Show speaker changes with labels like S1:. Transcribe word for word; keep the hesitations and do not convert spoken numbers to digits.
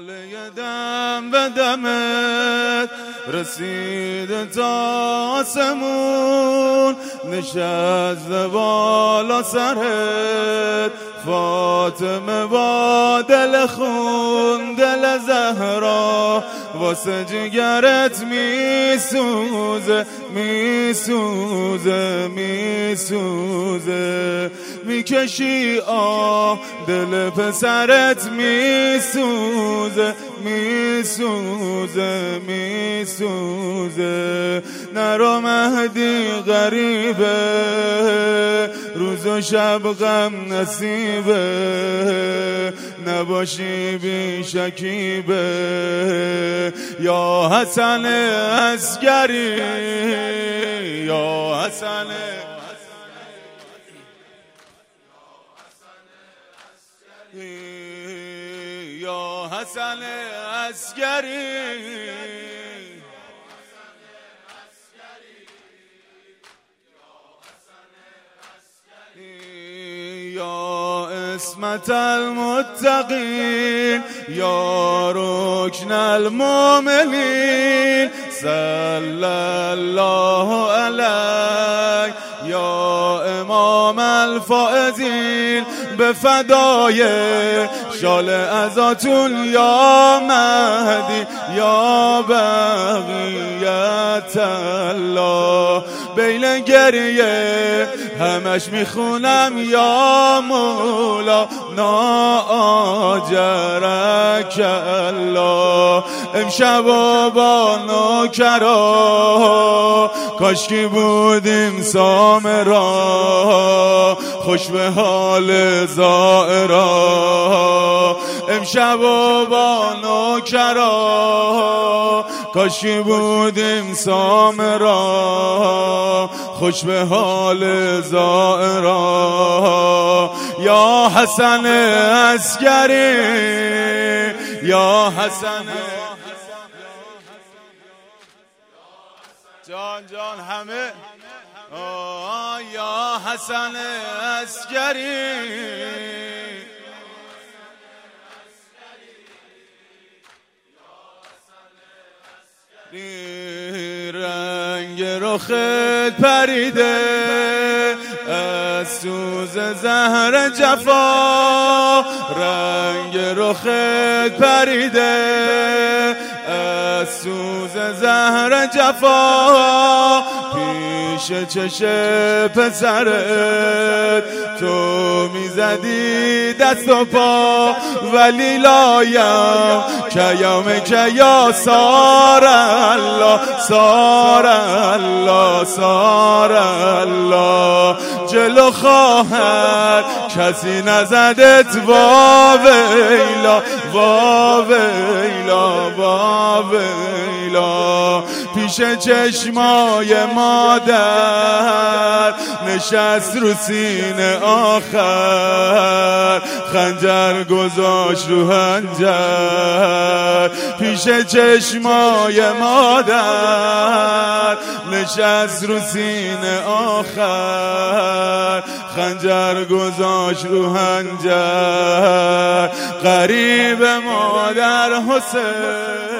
S1: ناله دم به دمت رسیده تا آسمون، نشسته بالا سرت فاطمه با دل خون، دل زهرا واسه جگرت میسوزه میسوزه میسوزه، میکشی آه دل پسرت میسوزه میسوزه میسوزه. نرو مهدی غریبه، روز و شب غم نصیبه، نباشی بی شکیبه. یا حسن عسکری، یا حسن یا حسن عسکری، یا اسمت المتقین، یا رکن المؤمنین، صلی الله علیک یا امام الفائزین. به فدای شال ازاتون یا مهدی یا بقیت الله. بین گریه همش میخونم یا مولا ناجرک الله. امشب و با نوکرا کاشکی بودیم سامرا، خوش به حال زائرا. امشب و با نوکرا کاشکی بودیم سامرا، خوش به حال زائرا. یا حسن عسکری، یا حسن جان جان همه آه یا حسن عسکری. رنگ رخت پریده از سوز زهر جفا، رنگ رخت پریده از سوز زهر جفا. پیش چش پسرت تو میزدی دست و پا، ولی لایم کیام کیا سار الله سار الله سار الله. جلو خواهر کسی نزدت وا ویلا وا ویلا وا ویلا. پیش چشمای مادر نشست رو سینه آخر، خنجر گذاشت رو هنجر. پیش چشمای مادر نشست رو سینه آخر، خنجر گذاشت رو هنجر. غریب مادر حسین